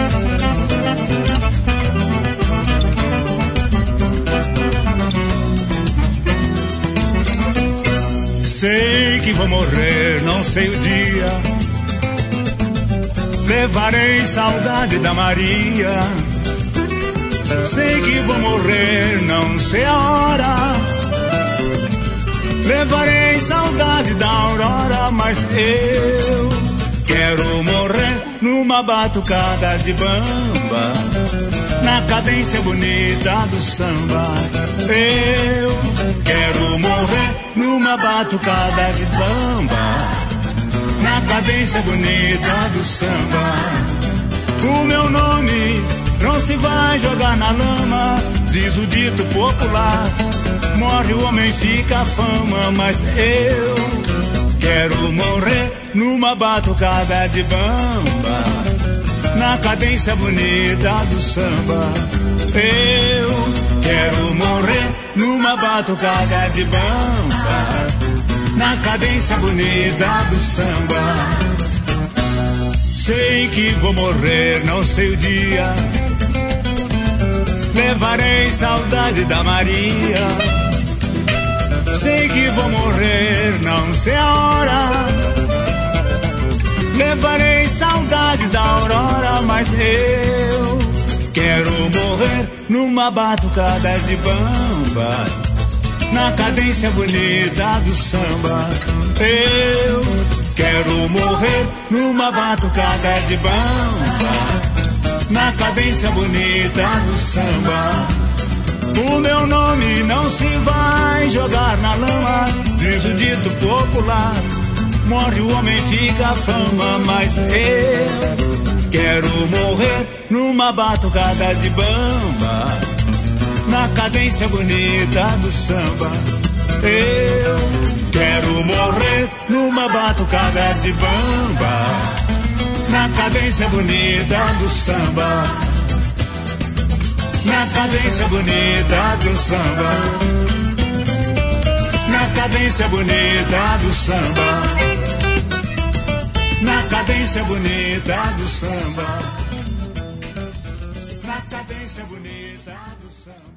Sei que vou morrer, não sei o dia. Levarei saudade da Maria. Sei que vou morrer, não sei a hora. Levarei saudade da aurora, mas eu quero morrer numa batucada de bamba, na cadência bonita do samba. Eu quero morrer numa batucada de bamba, na cadência bonita do samba. O meu nome não se vai jogar na lama, diz o dito popular. Morre o homem, fica a fama, mas eu quero morrer numa batucada de bamba, na cadência bonita do samba. Eu quero morrer numa batucada de bamba, na cadência bonita do samba. Sei que vou morrer, não sei o dia. Levarei saudade da Maria. Sei que vou morrer, não sei a hora. Levarei saudade da aurora, mas eu quero morrer numa batucada de bamba, na cadência bonita do samba. Eu quero morrer numa batucada de bamba, na cadência bonita do samba. O meu nome não se vai jogar na lama, diz o dito popular. Morre o homem, fica a fama, mas eu quero morrer numa batucada de bamba, na cadência bonita do samba. Eu quero morrer numa batucada de bamba, na cadência bonita do samba, na cadência bonita do samba, na cadência bonita do samba, na cadência bonita do samba, na cadência bonita do samba.